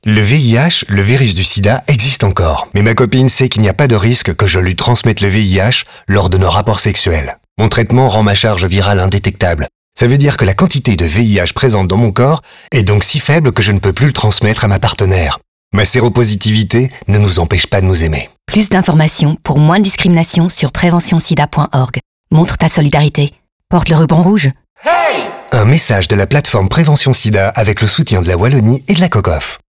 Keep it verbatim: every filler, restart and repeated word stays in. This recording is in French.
Le V I H, le virus du sida, existe encore. Mais ma copine sait qu'il n'y a pas de risque que je lui transmette le V I H lors de nos rapports sexuels. Mon traitement rend ma charge virale indétectable. Ça veut dire que la quantité de V I H présente dans mon corps est donc si faible que je ne peux plus le transmettre à ma partenaire. Ma séropositivité ne nous empêche pas de nous aimer. Plus d'informations pour moins de discrimination sur prévention sida point org. Montre ta solidarité. Porte le ruban rouge. Un message de la plateforme Prévention Sida avec le soutien de la Wallonie et de la COCOF.